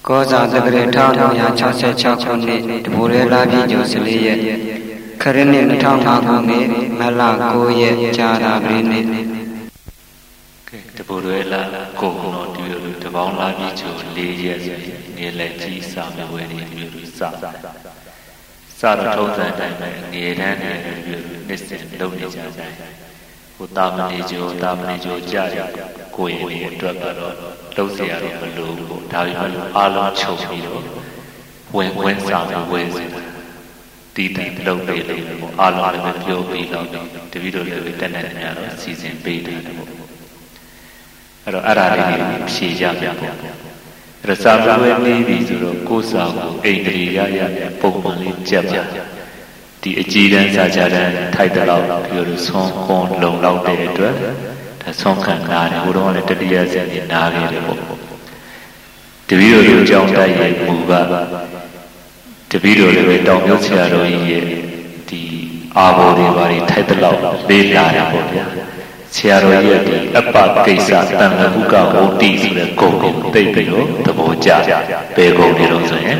ကောဇာတက္ကရာ1966ခုနှစ်တဘူရဲလာပြည်ကျော်14ရက်ခရစ်နှစ်2005ခုနှစ်မလ9ရက်ကြာတာပြည်နှစ်တဘူရဲလာကိုကုံတော်တူရတပေါင်းလာပြည်ကျော်4ရက်နေလက်ကြီးစာမဝဲနေပြီးစတော့ထုံးစံတိုင်းပဲငရေတန်းနေပြီးနှစ်စဉ်လုပ်နေကြတယ်ဟိုတာမဏေကျော်ကြာရကိုယ်ရဲ့အတွက်ကတော့လုံးเสียရတော့မလို့ဘူးဒါပေမဲ့အားလုံးချုပ်ပြီးတော့ဝင်စားပြီးဝယ်စီတီးတီးလုံးပေးလို့အားလုံးလည်းပြောပြီးတော့တပည့်တော်လည်းတက်နေတယ်တော့စီစဉ်ပေးတယ်ပေါ့အဲ့တော့အဲ့ဒါလေးဖြေကြပြပေါ့အဲ့တော့စာမွေးနေပြီဆိုတော့ကိုယ်စာကိုအိန္ဒြေရပုံမှန်လေးကြက်ပါဒီအကြည်တန်းစာကြတန်းထိုက်တဲ့လောက်ပြောလို့ဆုံးခွန်လုံလောက်တဲ့အတွက်ဒါဆုံးခံနာတယ်ဟိုတော့လည်းတတိယဆက်နေနာခဲ့တယ်ပေါ့တပည့်တော်တို့ကြောင်းတိုက်ရဲ့မူကတပည့်တော်လည်းပဲတောင်မြုပ်ဆရာတော်ကြီးရဲ့ဒီအာဘော်တွေဘာတွေထိုက်တဲ့လောက်လေးလာတယ်ပေါ့ဗျာဆရာတော်ကြီးရဲ့ဒီအပ္ပကိစ္စတန်ခါဟုကဝုတ္တိဆိုတဲ့ဂုဏ်ကိုသိပြီးတော့သဘောကျဘယ်ဂုဏ်တွေတော့ဆိုရင်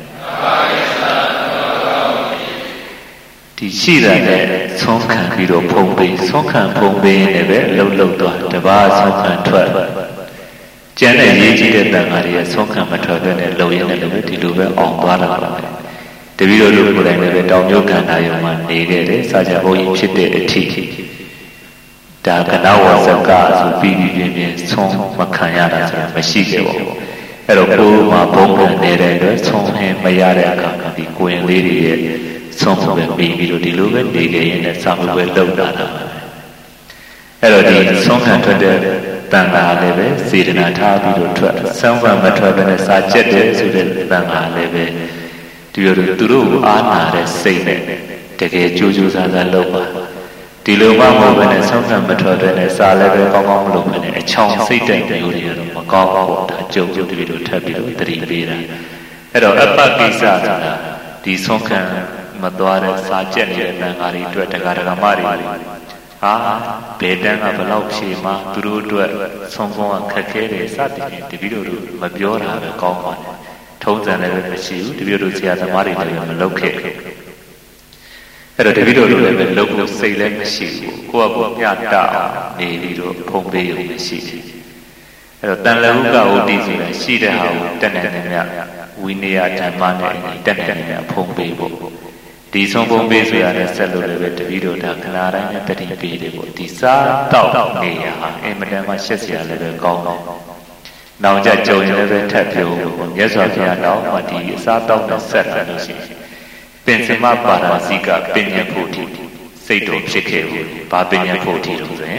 ဒီရှိတဲ့ဆုံးခံပြီးတော့ဖုံးပေးဆုံးခံဖုံးပေးနေပဲလှုပ်သွားတပါးဆုံးခံထွက်ကျန်တဲ့ရေးကြီးတဲ့တန်ခါတွေဆုံးခံမထွက်တဲ့နဲ့လှုပ်ရင်းနဲ့လည်းဒီလိုပဲအောင်သွားတာပါတပည့်တော်တို့ကိုယ်တိုင်လည်းတောင်မြုပ်ကန္တာယုံမှာနေခဲ့တယ်စာကြဘုန်းကြီးဖြစ်တဲ့အထိဒါကနဝဇကဆိုပြီးပြင်းဆုံးမခံရတာဆိုတာမရှိခဲ့ပါဘူးအဲ့တော့ကိုယ်မှာဘုံခံနေတဲ့အတွက်ဆုံးဟင်းမရတဲ့အခါကဒီကိုရင်လေးတွေရဲ့ဆုံးပဲပြီးတော့ဒီလိုပဲနေကြရင်လည်းစာမပွဲလောက်တာအဲ့တော့ဒီဆုံးခံထွက်တဲ့တန်ခါလည်းပဲစေတနာထားပြီးတော့ထွက်ဆုံးခံမထွက်ဘဲနဲ့စာကျက်တယ်ဆိုတဲ့တန်ခါလည်းပဲဒီလိုသူတို့ကိုအားနာတဲ့စိတ်နဲ့တကယ်ကြိုးကြိုးစားစားလုပ်ပါဒီလိုမှမဟုတ်ဘဲနဲ့ဆုံးခံမထွက်တဲ့နဲ့စာလည်းပဲကောင်းကောင်းမလုပ်ဘဲနဲ့အချောင်စိတ်တဲ့မျိုးတွေကတော့မကောင်းဘူးဒါကြုံကြုံတည်းတို့ထပ်ပြီးတော့တတိပေးတာအဲ့တော့အပ္ပကိစ္စဆိုတာဒီဆုံးခံမသွားတဲ့စာကျက်နေတဲ့တန်ခါတွေအတွက်တက္ကရာမတွေဟာဘယ်တန်းကဘလောက်ဖြေမှသူတို့အတွက်ဆုံးဆုံးခက်ခဲတယ်စသည်ဖြင့်တပည့်တို့မပြောတာပဲကောင်းပါတယ်ထုံးစံလည်းမရှိဘူးတပည့်တို့ဆရာသမားတွေလည်းမလုပ်ခဲ့အဲ့တော့တပည့်တို့လည်းပဲလုပ်လို့စိတ်လည်းမရှိဘူးကိုယ့်အပေါ်မျှတအောင်နေပြီးတော့ဖုံးပေးရုံမရှိဘူးအဲ့တော့တန်လဟုကဝတ္တိဆိုတာရှိတဲ့ဟာကိုတက်နေတယ်မြဝိနည်းဓမ္မနဲ့တက်နေတယ်ဖုံးပေးဖို့ဒီဆုံးပုံပေးဆိုရတဲ့ဆက်လို့လည်းပဲတပည့်တော်ဒါခဏတိုင်းနဲ့တတိပေးတယ်ပေါ့ဒီစားတော့နေရဟာအင်မတန်မှရှက်စရာလည်းပဲကောင်းတယ်။နောင်ကြကြုံရင်လည်းပဲထပ်ပြောပေါ့မြတ်စွာဘုရားတော်မှဒီအစားတော့နဲ့ဆက်တယ်လို့ရှိရင်ပင်စမပါရဇိကပညာဖို့တိစိတ်တော်ဖြစ်ခဲ့ဘူး။ဘာပညာဖို့တိလို့ဆိုရင်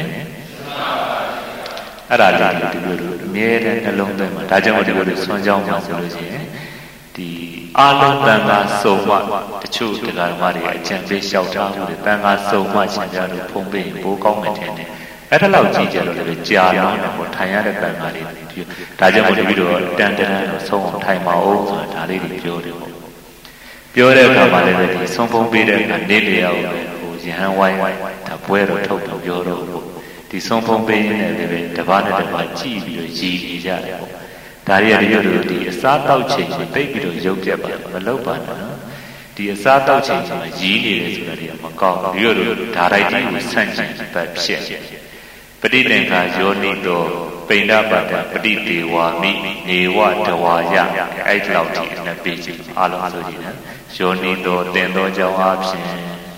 အဲ့ဒါလေးဒီလိုအမြဲတမ်းနှလုံးသွင်းမှာဒါကြောင့်ဒီလိုဆွမ်းကြောင်းမှာဆိုလို့ရှိရင်ဒီအာလုံးတန်ခါစုံမတချို့တရားဓမ္မတွေအကျင့်ပေးလျှောက်ထားမှုတွေတန်ခါစုံမရှင်ကြလို့ဖုံးပေးဘိုးကောင်းမယ်ထင်တယ်အဲ့ဒါလောက်ကြည့်ကြတော့လည်းကြာလုံးတော့ထိုင်ရတဲ့တန်ခါတွေဒါကြောင့်မို့ပြီးတော့တန်တော့ဆုံးအောင်ထိုင်မအောင်ဆိုတာဒါလေးတွေပြောတယ်ပေါ့ပြောတဲ့အခါမှာလည်းဒီဆုံးဖုံးပေးတဲ့အခါနေလေအောင်ဟိုရဟန်းဝိုင်းဒါပွဲတော့ထုတ်တော့ပြောတော့ဒီဆုံးဖုံးပေးရင်းနဲ့လည်းတပတ်နဲ့တပတ်ကြည့်ပြီးတော့ရည်နေကြတယ်ပေါ့ဒါရီရတို့ဒီအစားတောက်ချိန်ကိုသိပြီးတော့ရုပ်ပြတ်ပါမလုပ်ပါနဲ့နော်ဒီအစားတောက်ချိန်မှာရည်နေတယ်ဆိုတာတွေကမကောင်းဘူးတို့ဒါရိုက်တိုင်းကိုဆန့်ကျင်ပတ်ဖြစ်ပဋိသင်္ခါယောနိတောပိဏပတ္တပဋိဒေဝာမိနေဝတဝါယအဲ့လောက်ထိအနက်ပေးခြင်းအားလုံးဆိုကြည့်နော်ယောနိတောတင်သောကြောင့်အဖြစ်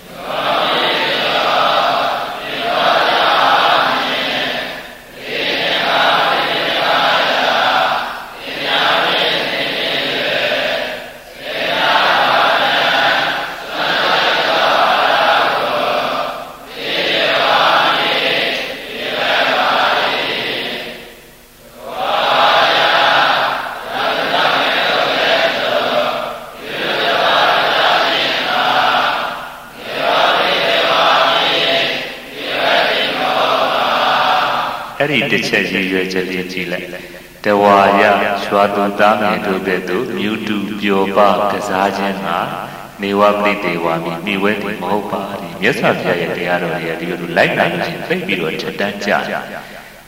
အဲ့ဒီတစ်ချက်ရည်ရွယ်ချက်လေးကြည့်လိုက်တဝါယရွာသူသားငယ်တို့ကဲ့သို့မြူတူပျော်ပကစားခြင်းမှာနေဝပရိဒေဝါမိမိဝဲတိမဟုတ်ပါဘူးမြတ်စွာဘုရားရဲ့တရားတော်တွေဒီလိုလိုက်နိုင်ခြင်းသိပြီးတော့ထက်တန်းကြ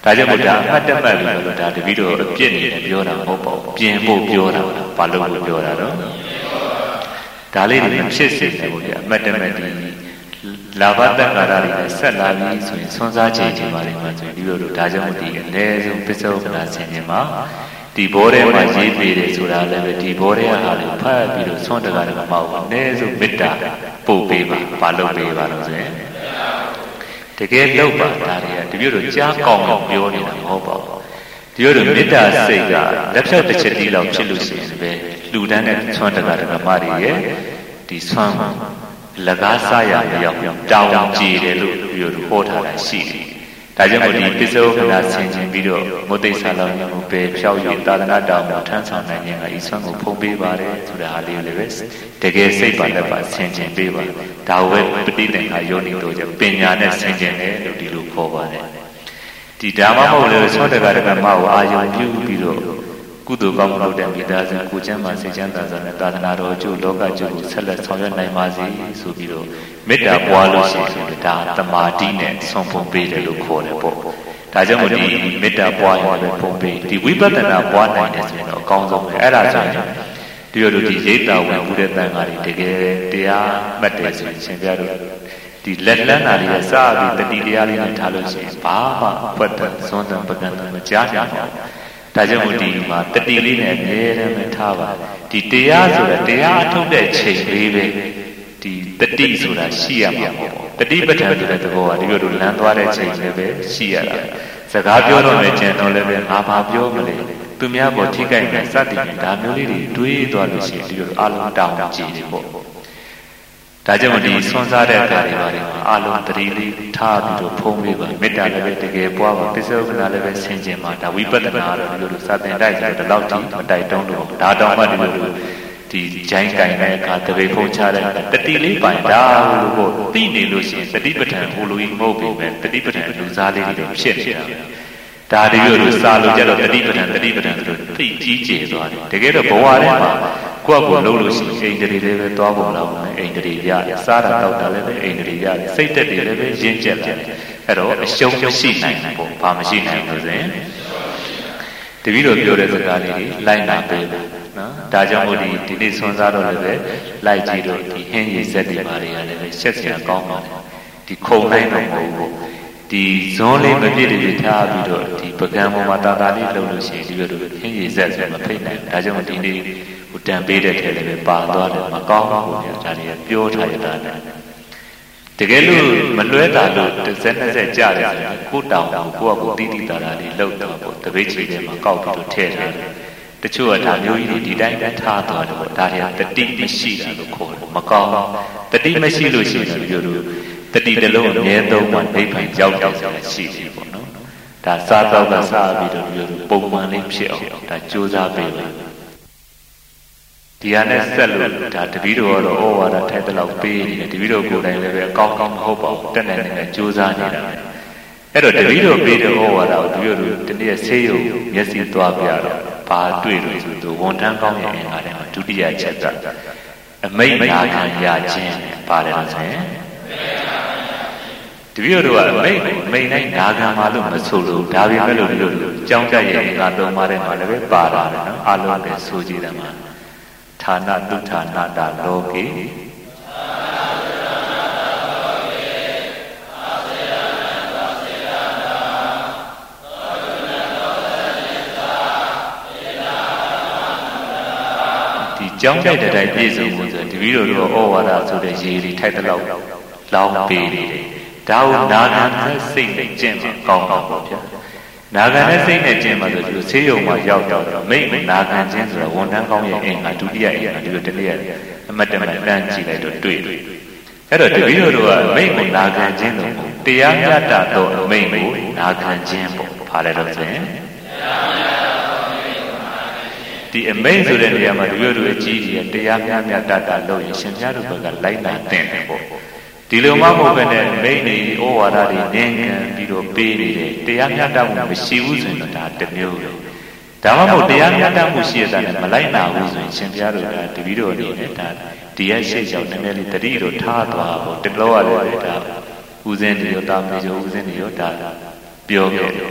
ဒါကြောင့်မို့ဒါအမှတ်တမဲ့ပြီးတော့ဒါတပည့်တော်အပြစ်နေတယ်ပြောတာမဟုတ်ပါဘူးပြင်ဖို့ပြောတာဘာလို့လို့ပြောတာတော့ဒါလေးတွေဖြစ်စေတယ်ပေါ့ဗျာအမှတ်တမဲ့ဒီလာဘတက္ကာရတွေနဲ့ဆက်လာပြီးဆိုရင်ဆွမ်းစားခြင်းတွေပါလိမ့်မယ်ဆိုရင်ဒီလိုဒါကြောင့်ဒီအနည်းဆုံးပစ္စုပ္ပန်ဆင်ခြင်းမှာဒီဘောထဲမှာရေးပေးတယ်ဆိုတာလည်းပဲဒီဘောထဲဟာလည်းဖတ်ပြီးတော့ဆွမ်းတကားတွေမဟုတ်ဘူးအနည်းဆုံးမေတ္တာပို့ပေးပါဘာလို့ပေးပါလို့ဆိုရင်တကယ်လို့ပါဒါတွေကတပြည့်တော့ကြားကောင်းအောင်ပြောနေတာမဟုတ်ပါဘူးဒီလိုမေတ္တာစိတ်ကလက်ဖြတ်တစ်ချက်တည်းလောက်ဖြစ်လို့ရှိရင်ပဲလူတန်းတဲ့ဆွမ်းတကားဓမ္မတွေရဲ့ဒီဆွမ်းလကားစားရမရောက်တောင်းကြည်တယ်လို့ပြောလို့ဟောထားတာရှိတယ်ဒါကြောင့်မို့ဒီပစ္စုပ္ပန်ဆင်ခြင်ပြီးတော့မုတ်သိဆာလောင်းခြင်းကိုပဲဖြောက်၍သာသနာတောင်းထမ်းဆောင်နိုင်ခြင်းကဤဆွမ်းကိုဖုံးပေးပါတယ်ဆိုတာဟာလေးလည်းပဲတကယ်စိတ်ပါလက်ပါဆင်ခြင်ပေးပါဒါဝဲပဋိသင်္ခါယောနိတို့ကြောင့်ပညာနဲ့ဆင်ခြင်တယ်လို့ဒီလိုခေါ်ပါတယ်ဒီဓမ္မမဟုတ်လေသောတကာဓမ္မကိုအာယုံပြုပြီးတော့ကုသိုလ်ကောင်းမှုလုပ်တဲ့မိသားစုကိုကျမ်းမာစိတ်ချမ်းသာစွာနဲ့သာသနာတော်ကျိုးလောကကျိုးကိုဆက်လက်ဆောင်ရွက်နိုင်ပါစေဆိုပြီးတော့မေတ္တာပွားလို့ရှိရင်ဒါသမာဓိနဲ့ဆုံးဖုံးပေးတယ်လို့ခေါ်တယ်ပေါ့ဒါကြောင့်မို့ဒီမေတ္တာပွားရင်လည်းဖုံးပေးဒီဝိပဿနာပွားနိုင်တယ်ဆိုရင်တော့အကောင်းဆုံးပဲအဲ့ဒါဆိုရင်ဒီလိုဒီရိတ်တာဝင်မှုတဲ့တန်ခါတွေတကယ်တရားမှတ်တယ်ဆိုရင်ရှင်ပြတို့ဒီလက်လန်းတာတွေစပြီးတတိတရားလေးနဲ့ထားလို့ရှိရင်ဘာမှဖွက်တဲ့သွန်းတဲ့ပကံတဲ့မကြားရဘူးဒါကြောင့်မို့ဒီမှာတတိလေးနဲ့အမြဲတမ်းပဲထားပါဒီတရားဆိုတာတရားအထုတ်တဲ့ချိန်လေးပဲဒီတတိဆိုတာရှိရမှာပေါ့တတိပဋ္ဌာန်ဆိုတဲ့သဘောကဒီလိုလိုလမ်းသွားတဲ့ချိန်လေးပဲရှိရတာစကားပြောတော့လည်းကျန်တော့လည်းပဲငါဘာပြောမလဲသူများပေါ်ထိခိုက်နေစသည်ဖြင့်ဒါမျိုးလေးတွေတွေးသွားလို့ရှိရင်ဒီလိုအလုံးတောင်းကြည့်တယ်ပေါ့ဒါကြောင့်ဒီဆွမ်းစားတဲ့အခါတွေပါလေအလုံးတတိလေးထားပြီးတော့ဖုံးပေးပါမေတ္တာလည်းပဲတကယ်ပွားပါပစ္စုပ္ပန်လည်းပဲဆင်ခြင်ပါဒါဝိပဿနာတော့ဒီလိုစာသင်တိုက်ဆိုတော့ဒီလောက်ထိမတိုက်တုံးတော့ဒါတောင်မှဒီလိုဒီဂျိုင်းကင်တဲ့အခါတပေဖုံးချတဲ့တတိလေးပိုင်ဒါလို့ပေါ့သိနေလို့ရှိရင်တတိပဋ္ဌာန်ဟိုလိုကြီးမဟုတ်ဘူးပဲတတိပဋ္ဌာန်လူစားလေးတွေဖြစ်နေတာဒါတည်းလို့စာလို့ကြတော့တတိပဋ္ဌာန်ဆိုလို့သိကြီးကျယ်သွားတယ်တကယ်တော့ဘဝထဲမှာကိုယ့်ကိုယ်လုံးလို့ရှိရင်အိန္ဒြေလေးပဲသွားပုံလောက်မယ်အိန္ဒြေရတယ်စားတာတောက်တာလည်းပဲအိန္ဒြေရတယ်စိတ်သက်တွေလည်းပဲရင့်ကျက်လာတယ်အဲ့တော့အရှုံးမရှိနိုင်ဘူးပေါ့ဘာမရှိနိုင်လို့ဆိုရင်တပည့်တော်ပြောတဲ့စကားလေးတွေလိုက်နာပေးပါနော်ဒါကြောင့်မို့ဒီနေ့ဆွမ်းစားတော့လည်းပဲလိုက်ကြည့်တော့ဒီဟင်းရည်ဆက်တွေပါတွေကလည်းပဲရှက်စရာကောင်းပါတယ်ဒီခုံနိုင်တော့မဟုတ်ဘူးဒီဇွန်လေးမပြည့်တည်ထားပြီးတော့ဒီပကံပေါ်မှာတာတာလေးလှုပ်လို့ရှိရင်ဒီလိုဟင်းရည်ဆက်ဆိုမဖိတ်နိုင်ဘူးဒါကြောင့်ဒီနေ့ဟိုတန်ပေးတဲ့ထဲလည်းပဲပါသွားတယ်မကောင်းဘူးဗျာဒါတွေကပြောထားရတာလေတကယ်လို့မလွဲတာလို့တစ်စက်နှစ်စက်ကြတယ်ဆိုရင်ကိုတောင်ကိုကတိတိတာတာလေးလှုပ်တော့ပေါ့တပိတ်ချီထဲမှာကောက်ပြီးတော့ထည့်တယ်တချို့ကဒါမျိုးကြီးဒီတိုင်းထားသွားတယ်ပေါ့ဒါတွေကတတိမရှိတာလို့ခေါ်တယ်မကောင်းတတိမရှိလို့ရှိရင်ပြောလို့တတိတလုံးအမြဲသုံးမှဒိဋ္ဌိရောက်ရှိတယ်ပေါ့နော်ဒါစားတော့ကစားပြီးတော့ပြောလို့ပုံမှန်လေးဖြစ်အောင်ဒါကြိုးစားပေးပါဒီဟာနဲ့ဆက်လို့ဒါတပည့်တော်ကတော့ဩဝါဒထိုက်တဲ့လောက်ပေးနေတယ်တပည့်တော်ကိုယ်တိုင်လည်းပဲအကောင်းမဟုတ်ပါဘူးတက်နိုင်နေကြိုးစားနေတာအဲ့တော့တပည့်တော်ပေးတဲ့ဩဝါဒကိုတပည့်တော်ဒီနေ့ဆေးရုံမျက်စိသွားပြတော့ဘာတွေ့လို့ဆိုတော့ဝန်ထမ်းကောင်းရဲ့အင်္ဂါထဲမှာဒုတိယချက်ကအမိတ်နာခံရခြင်းပါတယ်လို့ဆိုရင်တပည့်တော်ကအမိတ်နိုင်နာခံပါလို့မဆိုလို့ဒါပေမဲ့လို့ဒီလိုကြောင်းကြရဲ့အင်္ဂါသုံးပါးထဲမှာလည်းပဲပါတာနော်အလုံးပဲဆိုကြည့်တယ်မှာဌာနတုဌာနတာလောကေဒီကြောင်းကြိုက်တဲ့တိုင်းပြည့်စုံမှုဆိုတပည့်တော်တို့ဩဝါဒဆိုတဲ့ရေတွေထိုက်တဲ့လောက်လောင်းပေးနေတယ်ဒါကိုနာခံတဲ့စိတ်နဲ့ကျင့်မှာကောင်းပါပေါ့ဗျာနာခံတဲ့စိတ်နဲ့ကျင့်မှာဆိုဒီဆေးရုံမှာရောက်တော့မိတ်နာခံခြင်းဆိုတော့ဝန်ထမ်းကောင်းရဲ့အင်္ဂါဒုတိယအင်္ဂါဒီလိုတနည်းအမတ်တမတန်းကြည့်လိုက်တော့တွေ့အဲ့တော့တပည့်တော်တို့ကမိတ်ကိုနာခံခြင်းလို့တရားမြတ်တာတော့မိတ်ကိုနာခံခြင်းပေါ့ဘာလဲတော့ဆိုရင်ဒီအမိတ်ဆိုတဲ့နေရာမှာတပည့်တော်အကြီးကြီးတရားမြတ်တာလို့ရင်ရှင်ပြတို့ဘက်ကလိုက်နာတဲ့ပေါ့ဒီလိုမှမဟုတ်ပဲနဲ့မိတ်နေဩဝါဒတွေနင်းခံပြီးတော့ပေးနေတယ်တရားမျှတမှုမရှိဘူးဆိုရင်ဒါတစ်မျိုးပဲဒါမှမဟုတ်တရားမျှတမှုရှိရတာနဲ့မလိုက်နာဘူးဆိုရင်ရှင်ပြတို့ကတပည့်တော်အနေနဲ့ဒါဒီရဲ့ရှေ့ရောက်နည်းနည်းလေးတတိတို့ထားသွားဖို့တလောရတယ်ဒါဦးစင်းတွေရောတာမေကျော်ဦးစင်းတွေရောဒါပြောခဲ့တယ်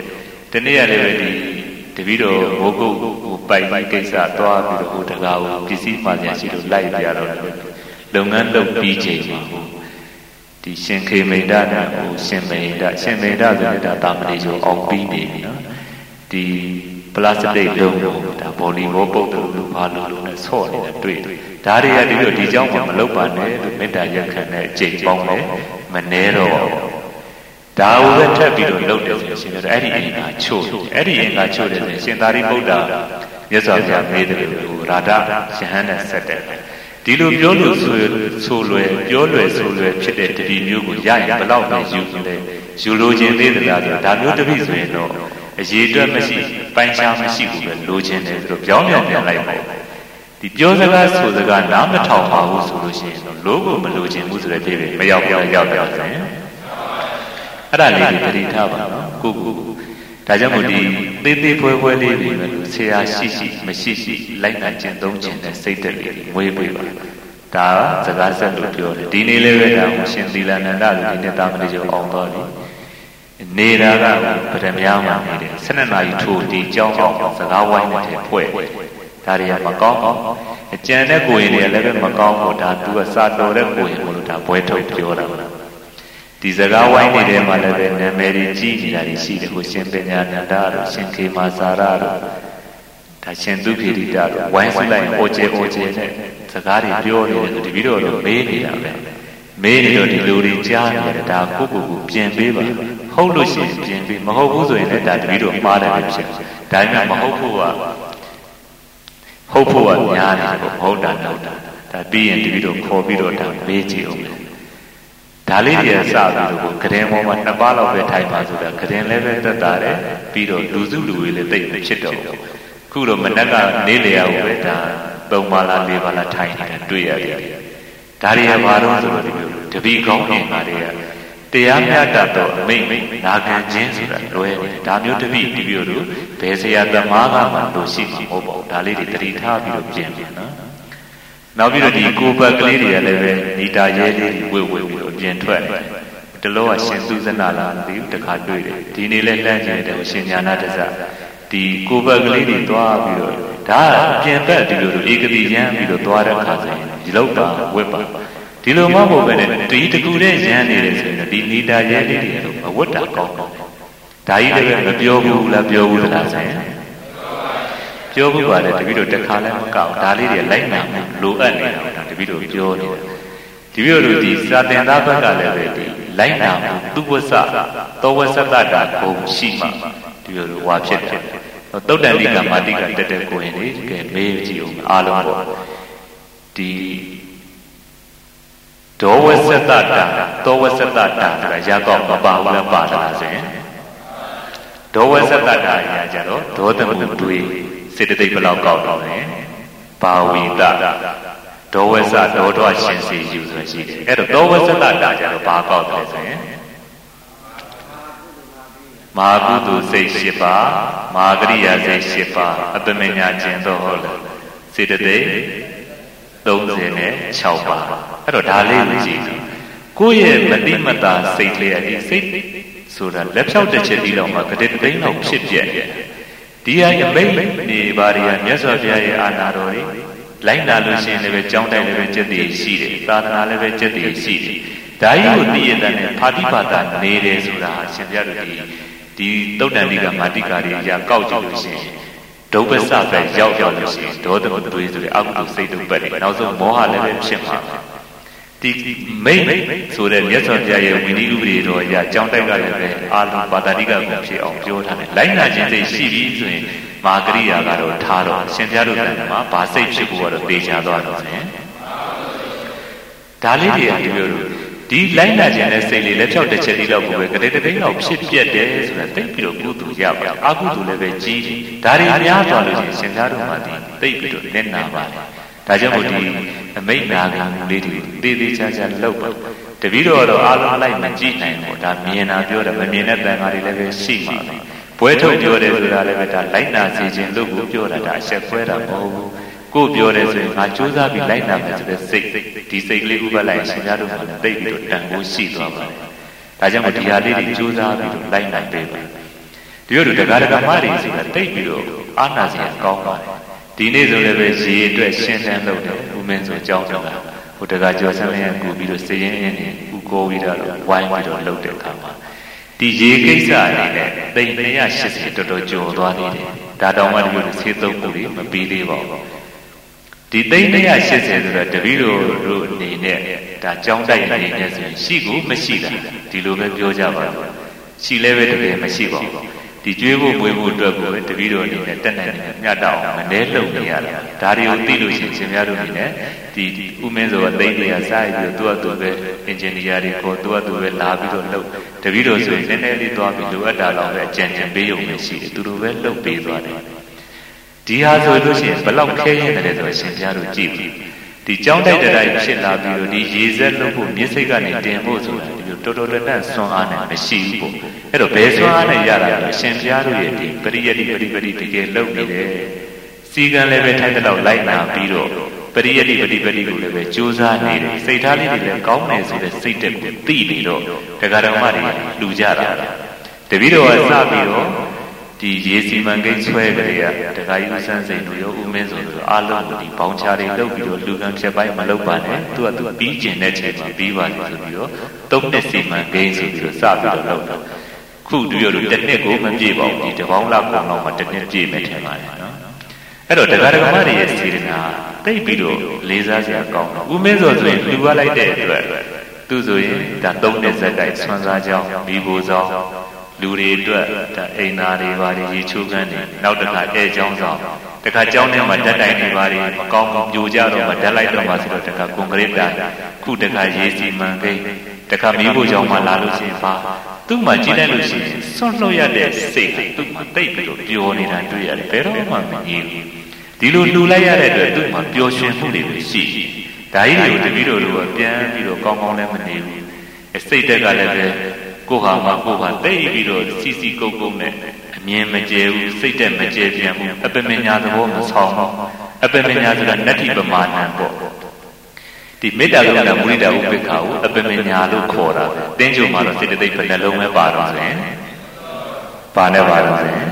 တနေ့ရလည်းပဲဒီတပည့်တော်ဘိုးကုတ်ကိုပိုင်ပိုင်ကိစ္စသွားပြီးတော့ဟိုတကားကိုပစ္စည်းမှပြန်ရှိလို့လိုက်ပြတော့လုပ်ငန်းလုပ်ပြီးချိန်မှာဒီရှင်ခေမိန်ဒနဲ့ဟိုရှင်မိန်ဒဆိုတဲ့တာမဏေကျော်အောင်ပြီးနေပြီနော်ဒီပလတ်စတစ်လုံးဒါဘောလီဘောပုတ်တို့လူဘာလို့နဲ့ဆော့နေတာတွေ့ဒါတွေကဒီလိုဒီเจ้าမှမလုပ်ပါနဲ့လို့မေတ္တာရက်ခံတဲ့အကျင့်ပေါင်းတယ်မနှဲတော့ဒါကိုပဲထပ်ပြီးတော့လုပ်တယ်ဆိုရှင်ပြောအဲ့ဒီအင်္ဂါချို့အဲ့ဒီအင်္ဂါချို့တယ်ဆိုရှင်သာရိပုတ္တမြတ်စွာဘုရားမေးတယ်လို့ရာဓရှင်ဟန်နဲ့ဆက်တယ်ဒီလိုပြောလို့ဆိုလွယ်ပြောလွယ်ဆိုလွယ်ဖြစ်တဲ့တတိမျိုးကိုရရင်ဘလောက်ပဲယူလဲယူလိုခြင်းသေးသလားဆိုဒါမျိုးတပိဆိုရင်တော့အရေးအတွက်မရှိပိုင်းခြားမရှိဘူးပဲလိုချင်တယ်ဆိုတော့ပြောင်းပြန်လိုက်ပါဒီပြောစကားဆိုစကားနားမထောင်ပါဘူးဆိုလို့ရှိရင်တော့လိုကိုမလိုချင်ဘူးဆိုတဲ့ပြေပဲမရောက်ပြောင်းရောက်ပြောင်းဆိုရင်အဲ့ဒါလေးကိုတတိထားပါနော်ကိုဒါကြောင့်မို့ဒီသေးသေးဖွဲဖွဲလေးတွေပဲလို့ဆရာရှိမရှိလိုက်နိုင်ကျင့်သုံးခြင်းနဲ့စိတ်သက်လေးမွေးပေးပါဒါစကားဆက်လို့ပြောတယ်ဒီနေ့လည်းပဲဒါရှင်သီလနန္ဒလူဒီနေ့တာမဏေကျော်အောင်တော့လေနေတာကဗဒမြားမှာနေတယ်12နာရီထိုးဒီကြောင်းအောင်စကားဝိုင်းနဲ့ဖွဲ့ဒါတွေကမကောင်းအကြံတဲ့ကိုရင်တွေလည်းပဲမကောင်းဘူးဒါသူကစာတော်တဲ့ကိုရင်လို့ဒါဘွဲထုတ်ပြောတာဒီစကားဝိုင်းတွေထဲမှာလည်းပဲနာမည်ကြီးနေတာတွေရှိတယ်ဟိုရှင်ပညာနန္ဒတို့ရှင်ခေမာစာရတို့ဒါရှင်သူခေတိတတို့ဝိုင်းစလိုက်အိုကျေနဲ့စကားတွေပြောနေတယ်ဒီပြီးတော့မေးနေတာပဲမေးနေတော့ဒီလူတွေကြားနေတယ်ဒါကိုပြင်ပေးပါဟုတ်လို့ရှိရင်ပြင်ပေးမဟုတ်ဘူးဆိုရင်လည်းဒါတပည့်တော်မှားတယ်ပဲဖြစ်ဒါမှမဟုတ်ဖို့ကများတယ်ပေါ့ဟုတ်တာဒါပြီးရင်တပည့်တော်ခေါ်ပြီးတော့ဒါမေးကြည့်အောင်ဒါလေးတွေစပြီးတော့ကရင်ပေါ်မှာ2ပါးလောက်ပဲထိုင်ပါဆိုတာကရင်လည်းပဲတက်တာတယ်ပြီးတော့လူစုလူဝေးလည်းတိတ်ဖြစ်တော့ခုတော့မနက်ကနေလေရဘူးပဲဒါ3ပါးလား4ပါးလားထိုင်နေတာတွေ့ရတယ်ဒါတွေကဘာလို့ဆိုတော့ဒီလိုတပည့်ကောင်းခင်ပါတွေကတရားမြတ်တတ်တော့အမိတ်နာခံခြင်းဆိုတာလွယ်တယ်ဒါမျိုးတပည့်တို့ဘယ်ဆရာသမားကမှလို့ရှိမှာမဟုတ်ပါဘူးဒါလေးတွေတတိထားပြီးတော့ပြင်ပြန်နော်နောက်ပြီးတော့ဒီကိုပတ်ကလေးတွေကလည်းပဲနီတာရဲလေးတွေဝေပြီးတော့ပြင်ထွက်တလောကရှင်သူဇနာလာဒီတခါတွေ့တယ်ဒီနေ့လဲလှမ်းကြည့်တယ်ရှင်ညာနာတစ္ဆဒီကိုပတ်ကလေးတွေသွားပြီးတော့ဒါပြင်ပတ်ဒီလိုဧကတိရမ်းပြီးတော့သွားတဲ့ခါကျရင်ဒီလောက်ပါဝက်ပါဒီလိုမှမဟုတ်ပဲနဲ့ဒီတကူတဲ့ရမ်းနေတယ်ဆိုရင်ဒီနီတာရဲလေးတွေတော့အဝတ်တာကောင်းတော့ဒါကြီးလည်းမပြောဘူးလားပြောဘူးလားဆိုရင်ပြောဘူးပါလေတပည့်တို့တခါလည်းမကောက်ဒါလေးတွေလိုက်နိုင်လိုအပ်နေတာဒါတပည့်တို့ပြောနေတယ်တပည့်တို့ဒီစာသင်သားဘက်ကလည်းပဲဒီလိုက်နာသူဝဆသောဝဆတတာဘုံရှိမှတပည့်တို့ဟွာဖြစ်တယ်သုတ်တန်တိကမာတိကတက်တဲ့ကိုရင်လေကဲမေးကြည့်အောင်အားလုံးပေါ့ဒီဒောဝဆတတာသောဝဆတတာဆိုတာရာကောက်မပါဘူးလားပါလားဆိုရင်ဒောဝဆတတာရာကြတော့ဒေါသမှုတွေးစေတသိက်ဘယ်လောက်ကောက်တော့လဲဘာဝိတဒောဝဆဒေါဒွရှင်စီယူဆိုရှိတယ်အဲ့တော့ဒောဝဆတတာကြတော့ဘာကောက်တယ်ဆိုရင်မဟာကုသိုလ်စိတ်7ပါးမဟာကရိယာစိတ်7ပါးအပမညာခြင်းတော့ဟုတ်လားစေတသိက်36ပါးအဲ့တော့ဒါလေးကိုကြည့်ကိုယ့်ရဲ့မတိမတာစိတ်လေးအဲ့ဒီစိတ်ဆိုတာလက်ဖြောက်တစ်ချက်ဒီလောက်မှာကတိတသိန်းလောက်ဖြစ်ပြက်ဒီဟာအမိတ်နေပါရီဟာမြတ်စွာဘုရားရဲ့အာဏာတော်တွေလိုက်လာလို့ရှိရင်လည်းပဲကြောင်းတိုက်လည်းပဲစက်တည်ရှိတယ်သာသနာလည်းပဲစက်တည်ရှိတယ်ဒါကြီးကိုသိရတဲ့နဲ့ဖာတိပါဒနေတယ်ဆိုတာအရှင်ဘုရားတို့ဒီတုတ်တန်တိကမာတိကာတွေရာကောက်ကြည့်လို့ရှိရင်ဒုပ္ပစပဲရောက်လို့ရှိရင်ဒေါသမသွေးဆိုတဲ့အကုသိုလ်စိတ်တုပ်ပတ်တယ်နောက်ဆုံးမောဟလည်းပဲဖြစ်မှာဒီမိတ်ဆိုတဲ့မြတ်စွာဘုရားရဲ့ဝိနည်းဥပဒေတော်အရာကြောင်းတိုက်ကလည်းပဲအာလုံပါတာတိကကိုဖြစ်အောင်ပြောထားတယ်လိုက်နာခြင်းစိတ်ရှိပြီဆိုရင်မာဂရိယာကတော့ထားတော့ရှင်ဘုရားတို့ကမှာဘာစိတ်ဖြစ်ဖို့ကတော့သိချသွားတော့တယ်ဒါလေးတွေကဒီလိုဒီလိုက်နာခြင်းနဲ့စိတ်လေးလက်ဖြောက်တစ်ချက်ဒီလောက်ကိုပဲကတိတသိန်းလောက်ဖြစ်ပြက်တယ်ဆိုတာသိပြီးတော့ကုသိုလ်ရပါအကုသိုလ်လည်းပဲကြီးဒါတွေများသွားလို့ရှင်ရှင်ဘုရားတို့မှာသိပြီးတော့လက်နာပါတယ်ဒါကြောင့်မို့ဒီအမိတ်နာခံလေးတွေသေသေးချာချာလောက်ပါတပည့်တော်တော့အားလုံးလိုက်မကြည့်နိုင်ဘူးဒါမြင်တာပြောတယ်မမြင်တဲ့တန်ခါတွေလည်းပဲရှိမှာပဲပွဲထုတ်ပြောတယ်ဆိုတာလည်းပဲဒါလိုက်နာစေခြင်းလို့ကိုပြောတာဒါအချက်ခွဲတာမဟုတ်ဘူးကိုပြောတယ်ဆိုရင်ငါကြိုးစားပြီးလိုက်နာမယ်ဆိုတဲ့စိတ်ဒီစိတ်ကလေးဥပလိုက်ရှင်များတို့ကလည်းသိပြီးတော့တန်ဖိုးရှိသွားပါတယ်ဒါကြောင့်မို့ဒီဟာလေးတွေကြိုးစားပြီးတော့လိုက်နိုင်ပေးပါတဒီလိုတကားတကားမတွေဆိုတာတိတ်ပြီးတော့အာနာစရာကောင်းပါတယ်ဒီနေ့ဆိုလည်းပဲရေအတွက်ရှင်းတန်းလုပ်တယ်ဦးမင်းဆိုကြောင်းကြောင်းလာဟိုတကားကျော်ဆန်းလေးကူပြီးတော့စည်ရင်အင်းနဲ့ဥကိုပြီးတော့ဝိုင်းပြီးတော့လုပ်တဲ့အခါမှာဒီရေကိစ္စအနေနဲ့သိန်း180တော်တော်ကျော်သွားနေတယ်ဒါတောင်မှဒီလိုဆေးသုံးမှုတွေမပြီးသေးပါဘူးဒီသိန်း180ဆိုတော့တပည့်တို့အနေနဲ့ဒါကြောင်းတိုက်အနေနဲ့ဆိုရင်ရှိကိုမရှိတာဒီလိုပဲပြောကြပါဘူးရှိလည်းပဲတကယ်မရှိပါဘူးဒီကျွေးဖို့မွေးဖို့အတွက်ကိုပဲတပည့်တော်အနေနဲ့တက်နိုင်တယ်မျှတအောင်မနှဲလုံနေရတာဒါတွေကိုသိလို့ရှိရင်ရှင်များတို့အနေနဲ့ဒီဥမင်းစောအသိဉာဏ်စားပြီးတော့သူ့အတူပဲအင်ဂျင်နီယာတွေကိုသူ့အတူပဲလာပြီးတော့လုပ်တပည့်တော်ဆိုရင်နည်းနည်းလေးသွားပြီးလိုအပ်တာတော့ပဲအကြံဉာဏ်ပေးရုံပဲရှိတယ်သူတို့ပဲလုပ်ပေးသွားတယ်ဒီဟာဆိုလို့ရှိရင်ဘလောက်ခဲရင်တယ်ဆိုရှင်များတို့ကြည့်ပြီးဒီကြောင်းတိုက်တိုင်းဖြစ်လာပြီးတော့ဒီရေစက်လုပ်ဖို့မြစ်စိတ်ကနေတင်ဖို့ဆိုတာဒီလိုတော်တော်တန်ဆွမ်းအားနဲ့မရှိဘူးပေါ့အဲ့တော့ဘယ်ဆွမ်းအားနဲ့ရတာလဲရှင်ပြားတို့ရဲ့ဒီပရိယတိပရိတကယ်လုပ်နေတယ်စီကံလည်းပဲထိုက်တဲ့လောက်လိုက်နာပြီးတော့ပရိယတိပရိကိုလည်းပဲကြိုးစားနေတယ်စိတ်ထားလေးတွေလည်းကောင်းတယ်ဆိုတဲ့စိတ်တက်ကိုသိနေတော့တရားတော်မတွေလူကြတာတပည့်တော်ကစပြီးတော့ဒီရေစီမံကိန်းဆွဲကြရတခါယူဆန်းစိန်တို့ရောဦးမင်းဆိုတို့အားလုံးဒီဘောင်ချာတွေလုပ်ပြီးတော့လူကံဖြတ်ပိုင်းမလုပ်ပါနဲ့သူကပြီးကျင်တဲ့ချိန်မှာပြီးပါလိမ့်ဆိုပြီးတော့သုံးနှစ်စီမံကိန်းဆိုပြီးတော့စပြီးတော့လုပ်တော့ခုတပြည့်လို့တစ်နှစ်ကိုမပြည့်ပါဘူးဒီတပေါင်းလောက်ကောင်တော့မှတစ်နှစ်ပြည့်မယ်ထင်ပါတယ်နော်အဲ့တော့တရားဓမ္မတွေရဲ့စေတနာသိပြီးတော့လေးစားစရာကောင်းတော့ဦးမင်းဆိုရင်လူရလိုက်တဲ့အတွက်သူဆိုရင်ဒါသုံးနှစ်ဇက်တိုက်ဆွမ်းစားကြောင်းမိဘဆောင်လူတွေအတွက်ဒါအိမ်သားတွေပါတယ်ရေချိုးခန်းတွေနောက်တစ်ခါအဲကျောင်းဆောင်တစ်ခါကျောင်းထဲမှာဓာတ်တိုင်တွေပါတယ်မကောင်းပြိုကြတော့မှဓာတ်လိုက်တော့မှဆိုတော့တစ်ခါကွန်ကရစ်တိုင်ခုတစ်ခါရေစီမံကိန်းတစ်ခါမိဖို့ကျောင်းမှာလာလို့ရှိရင်ပါသူ့မှာကြည့်လိုက်လို့ရှိရင်ဆွန့်လွတ်ရတဲ့စိတ်သူ့မှာတိတ်ပြီးတော့ပျော်နေတာတွေ့ရတယ်ဘယ်တော့မှမငြင်းဘူးဒီလိုလှူလိုက်ရတဲ့အတွက်သူ့မှာပျော်ရွှင်မှုတွေရှိဒါကြီးတွေကိုတပည့်တော်တို့ကပြန်ပြီးတော့ကောင်းကောင်းလည်းမနေဘူးစိတ်တက်ကလည်းပဲကိုဟာမှာကိုဟာတိတ်ပြီးတော့စီစီကုတ်ကုတ်နဲ့အမြင်မကျဲဘူးစိတ်တက်မကျဲပြန်ဘူးအပမညာသဘောမဆောင်ဘူးအပမညာဆိုတာနတ္တိပမာဏပေါ့ဒီမေတ္တာကမုဒိတာဥပိ္ပခာကိုအပမညာလို့ခေါ်တာတင်းကြုံမှာတော့စိတ်တိတ်ပဲနှလုံးပဲပါတော့တယ်ပါနေပါတော့တယ်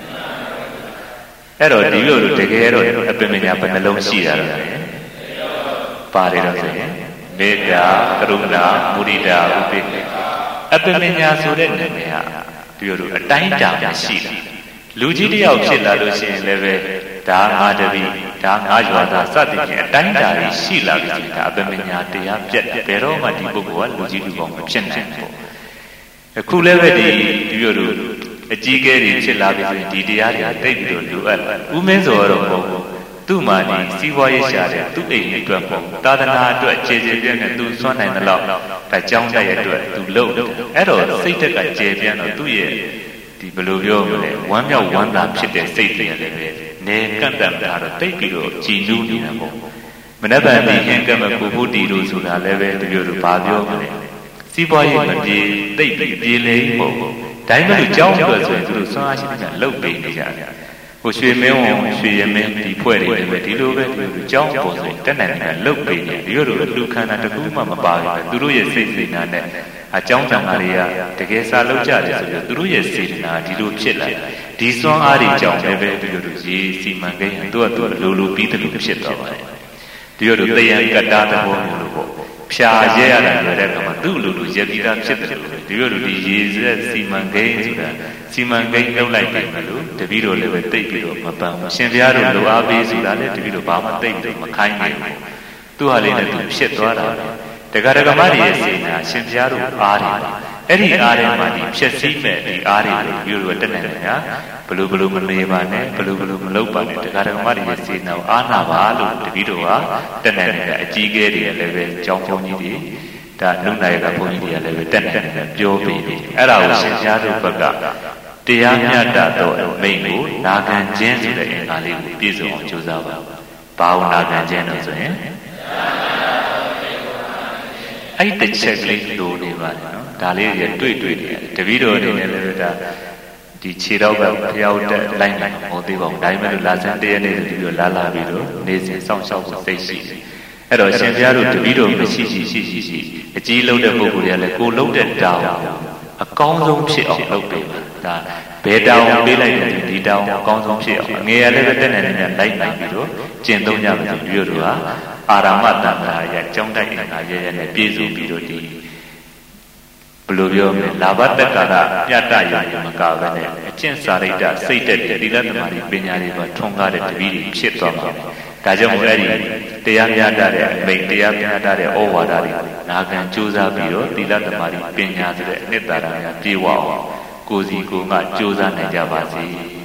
အဲ့တော့ဒီလိုတကယ်တော့အပမညာပဲနှလုံးရှိတာတော့ပါတယ်တော့ဆိုရင်မေတ္တာကရုဏာမုဒိတာဥပိ္ပခာအပမညာဆိုတဲ့နာမည်ဟာဒီလိုအတိုင်းတာရှိတာလူကြီးတယောက်ဖြစ်လာလို့ရှိရင်လည်းပဲဒါငါတပည့်ဒါငါရွာသားစသည်ဖြင့်အတိုင်းတာရှိလာလို့ရှိရင်ဒါအပမညာတရားပြတ်ဘယ်တော့မှဒီပုဂ္ဂိုလ်ကလူကြီးလူကောင်းမဖြစ်နိုင်ဘူးအခုလည်းပဲဒီလိုအကြီးကဲတွေဖြစ်လာပြီဆိုရင်ဒီတရားတွေတိတ်ပြီးတော့လိုအပ်လာဥမင်းဆိုတော့မဟုတ်ဘူးသူ့မှာဒီစီးပွားရေးရှာတဲ့သူ့အိမ်အတွက်ပေါ့သာသနာအတွက်ခြေခြေပြည့်နဲ့သူစွန့်နိုင်တဲ့လောက်ဒါကြောင်းတဲ့အတွက်သူလုပ်တယ်အဲ့တော့စိတ်တက်ကကျေပြန်းတော့သူ့ရဲ့ဒီဘယ်လိုပြောမလဲဝမ်းမြောက်ဝမ်းသာဖြစ်တဲ့စိတ်တွေလည်းပဲနေကန့်တတ်တာတော့တိတ်ပြီးတော့ကြည်နူးနေတာပေါ့မနက်ဖြန်ဒီဟင်ကမကိုဖို့တီလို့ဆိုတာလည်းပဲတပြို့လိုဘာပြောမလဲစီးပွားရေးမပြေတိတ်ပြီးပြေလေပေါ့ဒါမှမဟုတ်ကြောင်းအတွက်ဆိုရင်သူတို့ဆွမ်းအားရှိတဲ့လှုပ်ပေးနေကြတယ်ဟိုရွှေမင်းဝင်ရွှေရမင်းဒီဖွဲ့တွေလည်းပဲဒီလိုပဲဒီလိုကြောင်းပေါ်ဆိုတက်နိုင်တယ်လှုပ်ပေးနေဒီလိုလူခန္ဓာတစ်ခုမှမပါဘူးသူတို့ရဲ့စိတ်စေနာနဲ့အကြောင်းတန်ခါတွေကတကယ်စာလုပ်ကြတယ်ဆိုပြီးသူတို့ရဲ့စေတနာဒီလိုဖြစ်လာဒီစွမ်းအားတွေကြောင့်လည်းပဲဒီလိုရေစီမံကိန်းသူကလိုပြီးတယ်လို့ဖြစ်သွားပါတယ်ဒီလိုတယံကတ္တာသဘောမျိုးလို့ပေါ့ဖြာရဲရတာလည်းတဲ့အခါမှာသူ့လိုရပြီးသားဖြစ်တယ်လို့ဒီလိုဒီရေစက်စီမံကိန်းဆိုတာစီမံကိန်းလုပ်လိုက်တယ်လို့တပည့်တော်လည်းပဲတိတ်ပြီးတော့မပန်းဘူးရှင်ဘုရားတို့လိုအားပေးဆိုတာလည်းတပည့်တော်ဘာမှတိတ်ပြီးမခိုင်းနိုင်ဘူးသူ့ဟာလေးနဲ့သူဖြစ်သွားတာတရားဓမ္မတွေရဲ့စေနာရှင်ဘုရားတို့အားတွေအဲ့ဒီအားတွေမှာဒီဖြစ်စည်းမဲ့ဒီအားတွေကိုပြီးတော့တက်နိုင်တယ်ညာဘလို့မနေပါနဲ့ဘလို့မလုပ်ပါနဲ့တရားဓမ္မတွေရဲ့စေနာကိုအားနာပါလို့တပည့်တော်ကတက်နိုင်တယ်အကြီးကဲတွေလည်းပဲကြောင်းဘုန်းကြီးတွေဒါနုနာယကဘုန်းကြီးတွေကလည်းပဲတက်နိုင်တယ်ပြောပြီးအဲ့ဒါကိုရှင်ဘုရားတို့ဘက်ကတရားမျှတသောအမိန့်ကိုနာခံခြင်းဆိုတဲ့အင်္ဂါလေးကိုပြည့်စုံအောင်ကြိုးစားပါဘာဝနာခံခြင်းလို့ဆိုရင်အဲ့တစ်ချက်ကလေးလိုနေပါတယ်နော်ဒါလေးတွေတွေ့နေတယ်တပည့်တော်အနေနဲ့လည်းဒါဒီခြေတော့ပဲဖျောက်တက်လိုက်နိုင်မဟုတ်သေးပါဘူးဒါပေမဲ့လို့လာစမ်းတရနေ့တပြီးတော့လာပြီးတော့နေစဉ်စောင့်ရှောက်ဖို့သိရှိတယ်အဲ့တော့ရှင်ဘုရားတို့တပည့်တော်မရှိအကြီးလုံးတဲ့ပုဂ္ဂိုလ်တွေကလည်းကိုလုံးတဲ့တာအကောင်းဆုံးဖြစ်အောင်လုပ်ပေးပါဒါဘယ်တောင်ပေးလိုက်တဲ့ဒီတောင်အကောင်းဆုံးဖြစ်အောင်ငယ်ရလည်းပဲတက်နေနေလိုက်နိုင်ပြီးတော့ကျင့်သုံးကြပါစို့မြို့တို့ဟာအာရမတန်ခါရကြောင်းတိုက်နေတာရဲရဲနဲ့ပြည့်စုံပြီးတော့ဒီဘယ်လိုပြောမလဲလာဘတက္ကာရပြတ္တရုံမကဘဲနဲ့အကျင့်စာရိတ္တစိတ်တက်တဲ့သီလသမารိပညာတွေပါထွန်းကားတဲ့တပည့်တွေဖြစ်သွားမှာဒါကြောင့်မို့အဲ့ဒီတရားများတဲ့အမိန်တရားများတဲ့ဩဝါဒတွေနာခံကြိုးစားပြီးတော့သီလသမารိပညာဆိုတဲ့အနှစ်သာရများပြေဝအောင်ကိုယ်စီကိုယ်ကကြိုးစားနိုင်ကြပါစေ